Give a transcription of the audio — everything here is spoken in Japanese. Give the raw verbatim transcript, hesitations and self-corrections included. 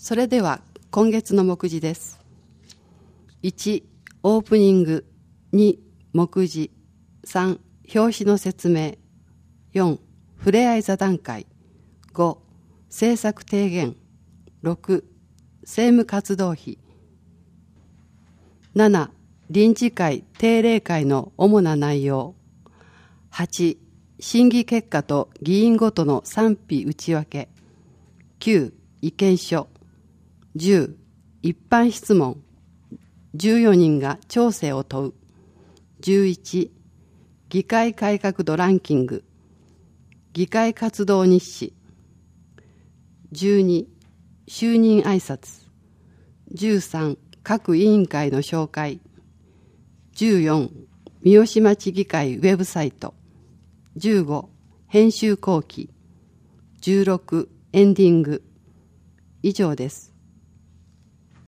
それでは今月の目次です。いち、オープニング。に、目次。さん、表紙の説明。よん、ふれあい座談会。ご、政策提言。ろく、政務活動費。なな、臨時会定例会の主な内容。はち、審議結果と議員ごとの賛否内訳。きゅう、意見書。じゅう、一般質問。じゅうよにんが調整を問う。じゅういち、議会改革度ランキング。議会活動日誌。じゅうに、就任挨拶。じゅうさん、各委員会の紹介。じゅうよん、三好町議会ウェブサイト。じゅうご、編集後期。じゅうろく、エンディング。以上です。